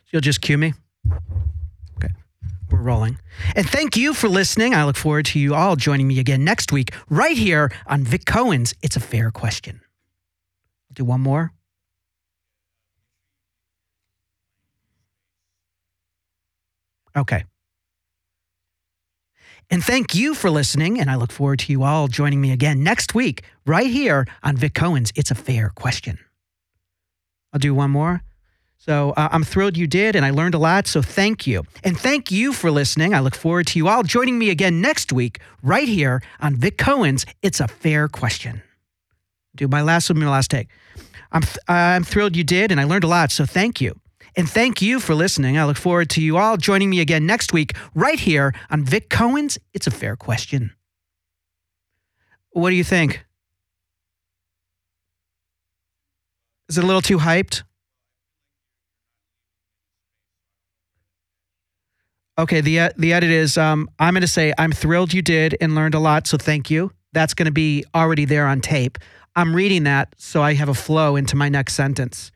You'll just cue me? Okay. We're rolling. And thank you for listening. I look forward to you all joining me again next week, right here on Vic Cohen's It's a Fair Question. I'll do one more. Okay. And thank you for listening, and I look forward to you all joining me again next week, right here on Vic Cohen's It's a Fair Question. I'll do one more. So I'm thrilled you did, and I learned a lot, so thank you. And thank you for listening. I look forward to you all joining me again next week, right here on Vic Cohen's It's a Fair Question. Do my last take. I'm thrilled you did, and I learned a lot, so thank you. And thank you for listening. I look forward to you all joining me again next week, right here on Vic Cohen's It's a Fair Question. What do you think? Is it a little too hyped? Okay, the edit is, I'm going to say, I'm thrilled you did and learned a lot, so thank you. That's going to be already there on tape. I'm reading that so I have a flow into my next sentence.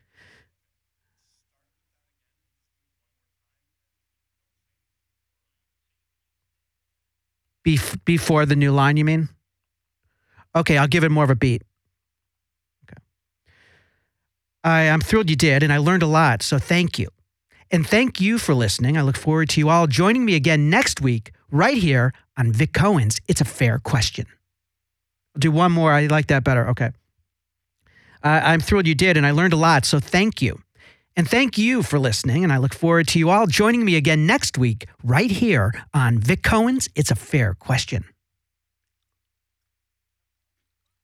Before the new line, you mean? Okay, I'll give it more of a beat. Okay. I'm thrilled you did, and I learned a lot, so thank you. And thank you for listening. I look forward to you all joining me again next week, right here on Vic Cohen's It's a Fair Question. I'll do one more. I like that better. Okay. I'm thrilled you did, and I learned a lot, so thank you. And thank you for listening, and I look forward to you all joining me again next week, right here on Vic Cohen's It's a Fair Question.